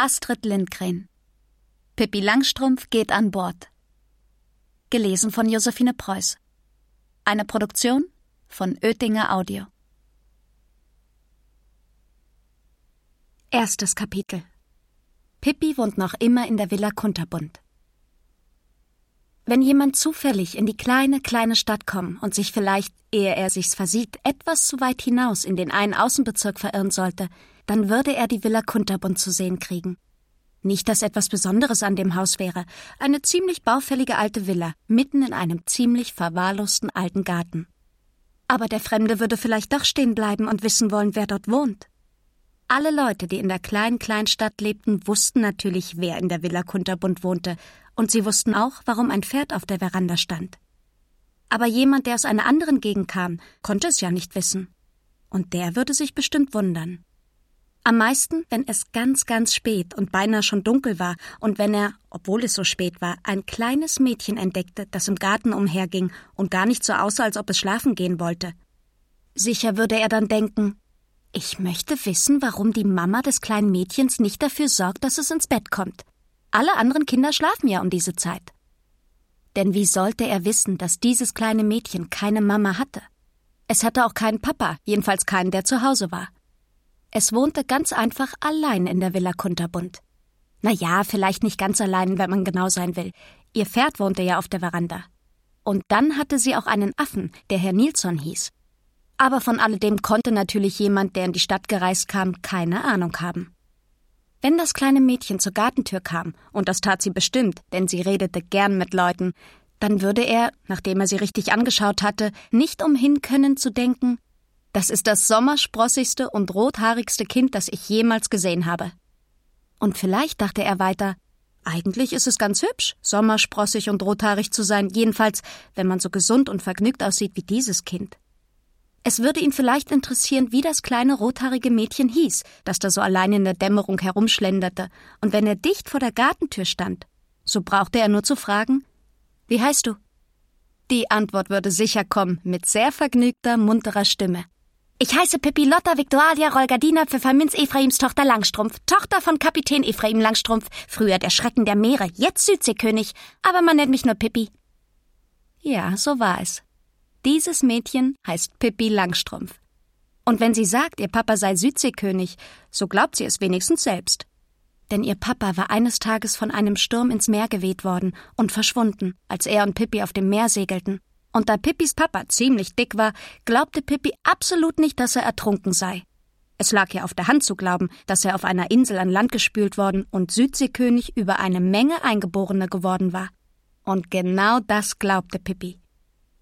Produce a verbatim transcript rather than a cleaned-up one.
Astrid Lindgren. Pippi Langstrumpf geht an Bord. Gelesen von Josephine Preuß. Eine Produktion von Oetinger Audio. Erstes Kapitel. Pippi wohnt noch immer in der Villa Kunterbund. Wenn jemand zufällig in die kleine, kleine Stadt kommt und sich vielleicht, ehe er sich's versieht, etwas zu weit hinaus in den einen Außenbezirk verirren sollte, dann würde er die Villa Kunterbund zu sehen kriegen. Nicht, dass etwas Besonderes an dem Haus wäre. Eine ziemlich baufällige alte Villa, mitten in einem ziemlich verwahrlosten alten Garten. Aber der Fremde würde vielleicht doch stehen bleiben und wissen wollen, wer dort wohnt. Alle Leute, die in der kleinen Kleinstadt lebten, wussten natürlich, wer in der Villa Kunterbund wohnte, und sie wussten auch, warum ein Pferd auf der Veranda stand. Aber jemand, der aus einer anderen Gegend kam, konnte es ja nicht wissen. Und der würde sich bestimmt wundern. Am meisten, wenn es ganz, ganz spät und beinahe schon dunkel war und wenn er, obwohl es so spät war, ein kleines Mädchen entdeckte, das im Garten umherging und gar nicht so aussah, als ob es schlafen gehen wollte. Sicher würde er dann denken, ich möchte wissen, warum die Mama des kleinen Mädchens nicht dafür sorgt, dass es ins Bett kommt. Alle anderen Kinder schlafen ja um diese Zeit. Denn wie sollte er wissen, dass dieses kleine Mädchen keine Mama hatte? Es hatte auch keinen Papa, jedenfalls keinen, der zu Hause war. Es wohnte ganz einfach allein in der Villa Kunterbund. Na ja, vielleicht nicht ganz allein, wenn man genau sein will. Ihr Pferd wohnte ja auf der Veranda. Und dann hatte sie auch einen Affen, der Herr Nilsson hieß. Aber von alledem konnte natürlich jemand, der in die Stadt gereist kam, keine Ahnung haben. Wenn das kleine Mädchen zur Gartentür kam, und das tat sie bestimmt, denn sie redete gern mit Leuten, dann würde er, nachdem er sie richtig angeschaut hatte, nicht umhin können zu denken, das ist das sommersprossigste und rothaarigste Kind, das ich jemals gesehen habe. Und vielleicht dachte er weiter, eigentlich ist es ganz hübsch, sommersprossig und rothaarig zu sein, jedenfalls, wenn man so gesund und vergnügt aussieht wie dieses Kind. Es würde ihn vielleicht interessieren, wie das kleine rothaarige Mädchen hieß, das da so allein in der Dämmerung herumschlenderte, und wenn er dicht vor der Gartentür stand, so brauchte er nur zu fragen, »Wie heißt du?« Die Antwort würde sicher kommen, mit sehr vergnügter, munterer Stimme. »Ich heiße Pippi Lotta Victualia Rolgardina Pfefferminz Ephraims Tochter Langstrumpf, Tochter von Kapitän Ephraim Langstrumpf, früher der Schrecken der Meere, jetzt Südseekönig, aber man nennt mich nur Pippi.« Ja, so war es. Dieses Mädchen heißt Pippi Langstrumpf. Und wenn sie sagt, ihr Papa sei Südseekönig, so glaubt sie es wenigstens selbst. Denn ihr Papa war eines Tages von einem Sturm ins Meer geweht worden und verschwunden, als er und Pippi auf dem Meer segelten. Und da Pippis Papa ziemlich dick war, glaubte Pippi absolut nicht, dass er ertrunken sei. Es lag ja auf der Hand zu glauben, dass er auf einer Insel an Land gespült worden und Südseekönig über eine Menge Eingeborene geworden war. Und genau das glaubte Pippi.